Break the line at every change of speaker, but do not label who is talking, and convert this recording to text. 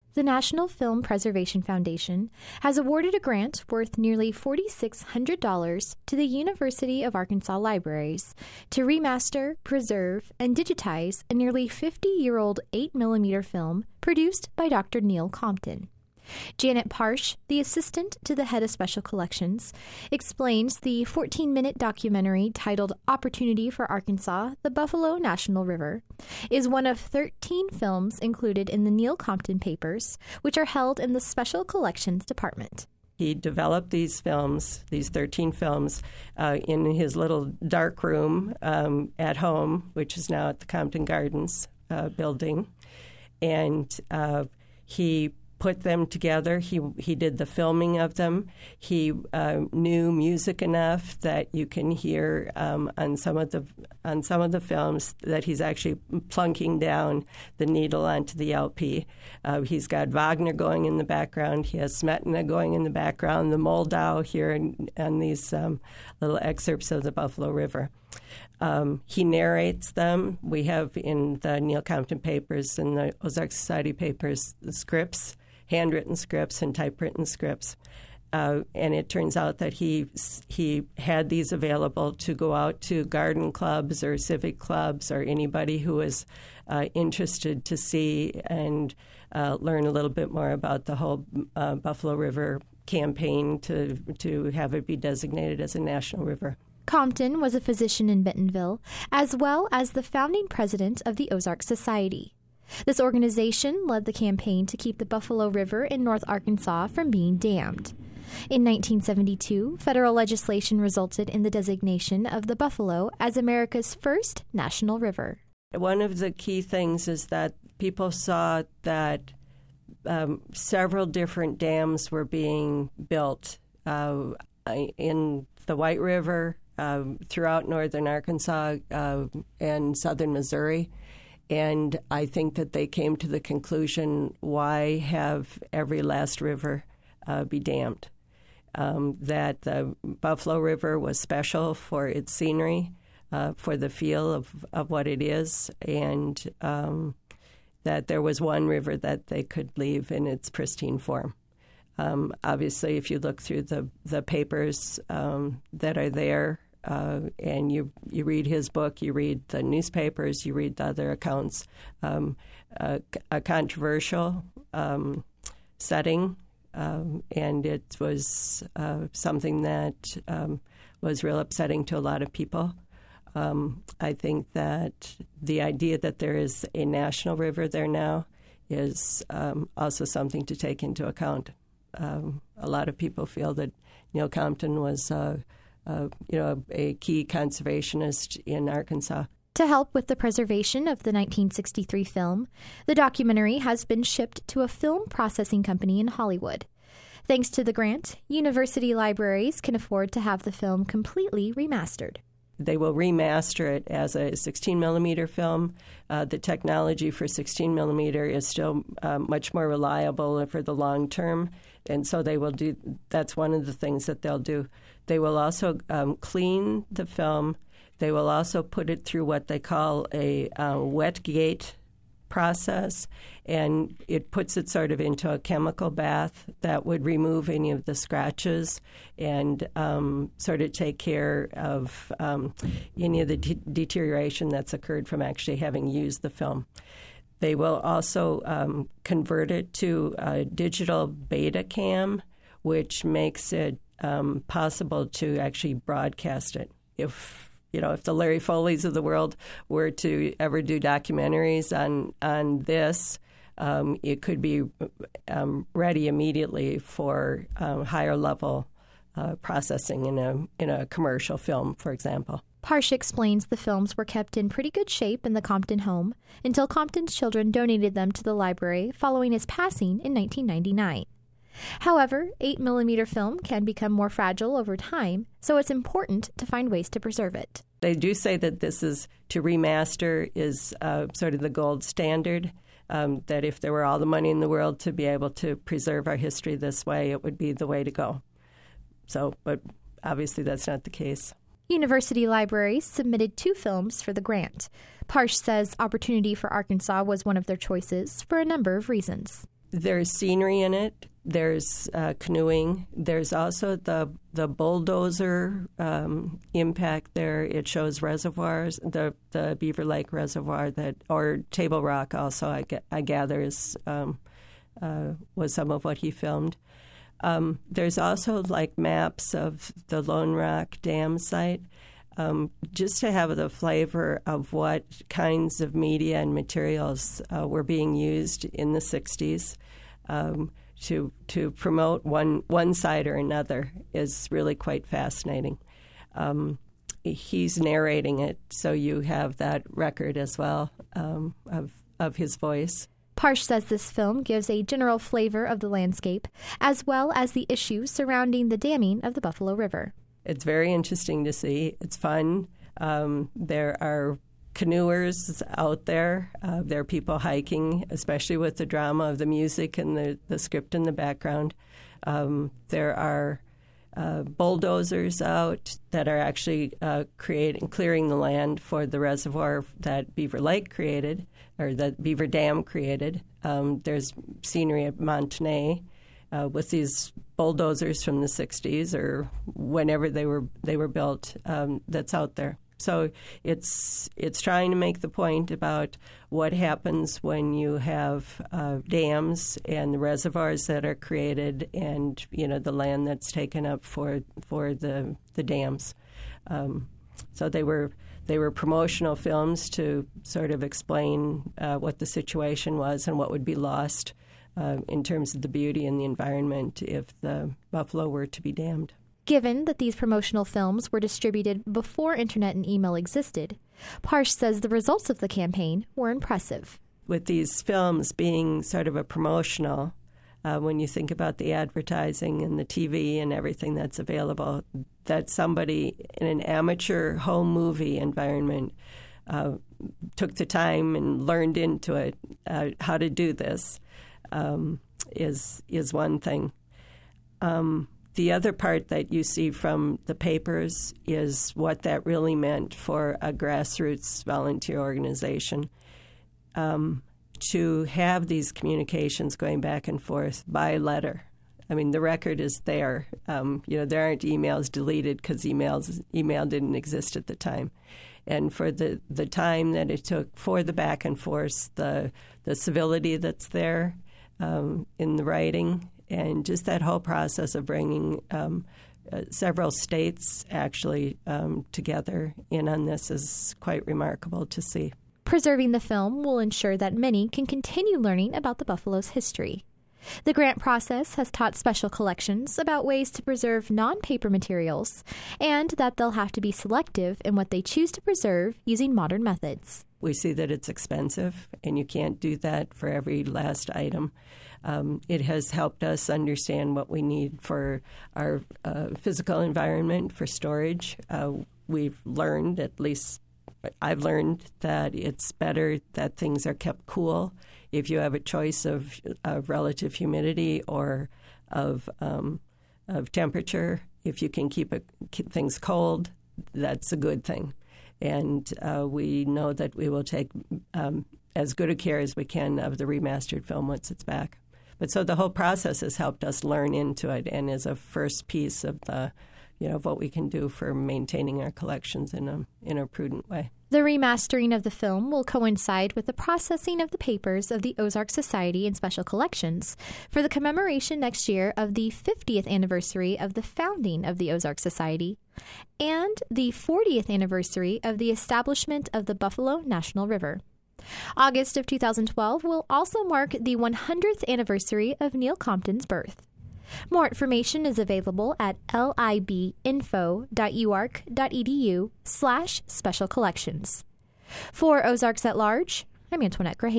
the National Film Preservation Foundation has awarded a grant worth nearly $4,600 to the University of Arkansas Libraries to remaster, preserve, and digitize a nearly 50-year-old 8mm film produced by Dr. Neil Compton. Janet Parsh, the assistant to the head of special collections, explains the 14-minute documentary titled Opportunity for Arkansas, the Buffalo National River, is one of 13 films included in the Neil Compton papers, which are held in the Special Collections Department.
He developed these films, these 13 films, in his little dark room at home, which is now at the Compton Gardens building. And he put them together. He did the filming of them. He knew music enough that you can hear on some of the films that he's actually plunking down the needle onto the LP. He's got Wagner going in the background. He has Smetana going in the background. The Moldau here on these little excerpts of the Buffalo River. He narrates them. We have in the Neil Compton papers and the Ozark Society papers the scripts, handwritten scripts and typewritten scripts. And it turns out that he had these available to go out to garden clubs or civic clubs or anybody who was interested to see and learn a little bit more about the whole Buffalo River campaign to have it be designated as a national river.
Compton was a physician in Bentonville, as well as the founding president of the Ozark Society. This organization led the campaign to keep the Buffalo River in North Arkansas from being dammed. In 1972, federal legislation resulted in the designation of the Buffalo as America's first national river.
One of the key things is that people saw that several different dams were being built in the White River, throughout northern Arkansas and southern Missouri. And I think that they came to the conclusion, why have every last river be dammed? That the Buffalo River was special for its scenery, for the feel of what it is, and that there was one river that they could leave in its pristine form. Obviously, if you look through the papers that are there, and you read his book, you read the newspapers, you read the other accounts, a controversial setting, and it was something that was real upsetting to a lot of people. I think that the idea that there is a national river there now is also something to take into account. A lot of people feel that Neil Compton was a key conservationist in Arkansas.
To help with the preservation of the 1963 film, the documentary has been shipped to a film processing company in Hollywood. Thanks to the grant, university libraries can afford to have the film completely remastered.
They will remaster it as a 16mm film. The technology for 16mm is still much more reliable for the long term, and so they will do. That's one of the things that they'll do. They will also clean the film. They will also put it through what they call a wet gate process, and it puts it sort of into a chemical bath that would remove any of the scratches and sort of take care of any of the deterioration that's occurred from actually having used the film. They will also convert it to a digital Betacam, which makes it possible to actually broadcast it. If the Larry Foleys of the world were to ever do documentaries on this, it could be ready immediately for higher level processing in a commercial film, for example.
Parsh explains the films were kept in pretty good shape in the Compton home until Compton's children donated them to the library following his passing in 1999. However, 8mm film can become more fragile over time, so it's important to find ways to preserve it.
They do say that this is to remaster is sort of the gold standard, that if there were all the money in the world to be able to preserve our history this way, it would be the way to go. So, but obviously that's not the case.
University libraries submitted 2 films for the grant. Parsh says Opportunity for Arkansas was one of their choices for a number of reasons.
There's scenery in it. There's canoeing. There's also the bulldozer impact there. It shows reservoirs, the Beaver Lake Reservoir or Table Rock also, I gather, was some of what he filmed. There's also like maps of the Lone Rock Dam site, just to have the flavor of what kinds of media and materials were being used in the 60s. To promote one side or another is really quite fascinating. He's narrating it, so you have that record as well of his voice.
Parsh says this film gives a general flavor of the landscape, as well as the issues surrounding the damming of the Buffalo River.
It's very interesting to see. It's fun. There are canoers out there. There are people hiking, especially with the drama of the music and the script in the background. There are bulldozers out that are actually clearing the land for the reservoir that Beaver Lake created, or that Beaver Dam created. There's scenery at Montney with these bulldozers from the 60s or whenever they were built that's out there. So it's trying to make the point about what happens when you have dams and the reservoirs that are created, and the land that's taken up for the dams. So they were promotional films to sort of explain what the situation was and what would be lost in terms of the beauty and the environment if the buffalo were to be dammed.
Given that these promotional films were distributed before internet and email existed, Parsh says the results of the campaign were impressive.
With these films being sort of a promotional, when you think about the advertising and the TV and everything that's available, that somebody in an amateur home movie environment took the time and learned into it, how to do this, is one thing. The other part that you see from the papers is what that really meant for a grassroots volunteer organization. To have these communications going back and forth by letter. I mean, the record is there. There aren't emails deleted because email didn't exist at the time. And for the time that it took for the back and forth, the civility that's there in the writing, and just that whole process of bringing several states actually together in on this is quite remarkable to see.
Preserving the film will ensure that many can continue learning about the buffalo's history. The grant process has taught special collections about ways to preserve non-paper materials, and that they'll have to be selective in what they choose to preserve using modern methods.
We see that it's expensive, and you can't do that for every last item. It has helped us understand what we need for our physical environment for storage. We've learned, at least I've learned, that it's better that things are kept cool. If you have a choice of relative humidity or of temperature, if you can keep things cold, that's a good thing. And we know that we will take as good a care as we can of the remastered film once it's back. But so the whole process has helped us learn into it, and is a first piece of the, of what we can do for maintaining our collections in a prudent way.
The remastering of the film will coincide with the processing of the papers of the Ozark Society and Special Collections for the commemoration next year of the 50th anniversary of the founding of the Ozark Society and the 40th anniversary of the establishment of the Buffalo National River. August of 2012 will also mark the 100th anniversary of Neil Compton's birth. More information is available at libinfo.uark.edu/special collections. For Ozarks at Large, I'm Antoinette Graham.